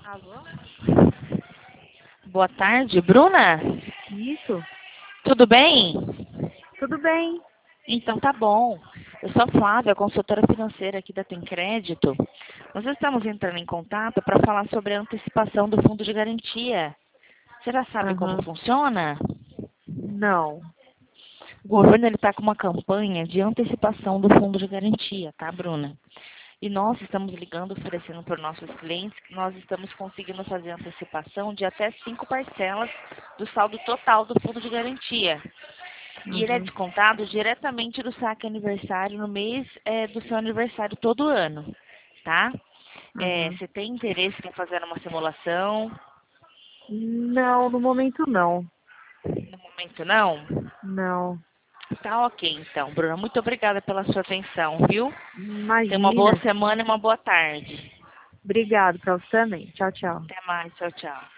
Alô? Boa tarde, Bruna? Isso, Tudo bem? tudo bem. Então tá bom. Eu sou a Flávia, consultora financeira aqui da Tem Crédito. Nós estamos entrando em contato para falar sobre a antecipação do fundo de garantia. Você já sabe como Aham. funciona? Não. O governo está com uma campanha de antecipação do fundo de garantia, tá, Bruna? E nós estamos ligando, oferecendo para os nossos clientes que nós estamos conseguindo fazer antecipação de até 5 parcelas do saldo total do fundo de garantia. E ele é Uhum. descontado diretamente do saque aniversário no mês do seu aniversário todo ano, tá? Uhum. Você tem interesse em fazer uma simulação? Não, no momento não. No momento não? Não. Tá ok então, Bruna. Muito obrigada pela sua atenção, viu? Tenha uma boa Imagina. semana e uma boa tarde. Obrigado para você também. Tchau, tchau. Até mais, tchau, tchau.